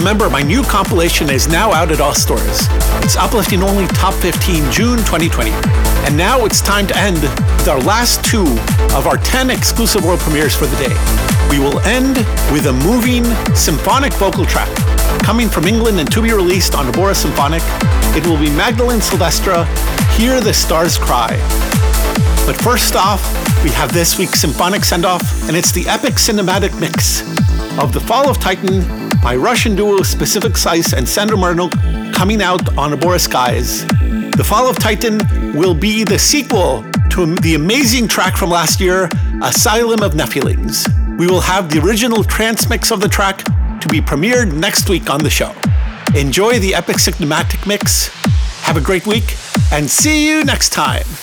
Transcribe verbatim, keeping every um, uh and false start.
Remember, my new compilation is now out at all stores. It's Uplifting Only Top fifteen June twenty twenty. And now it's time to end with our last two of our ten exclusive world premieres for the day. We will end with a moving symphonic vocal track coming from England and to be released on Abora Symphonic. It will be Magdalene Silvestre, Hear the Stars Cry. But first off, we have this week's symphonic send-off, and it's the epic cinematic mix of The Fall of Titan by Russian duo Specific Size and Sandro Marno, coming out on Abora Skies. The Fall of Titan will be the sequel to the amazing track from last year, Asylum of Nephilims. We will have the original trance mix of the track to be premiered next week on the show. Enjoy the epic cinematic mix, have a great week, and see you next time.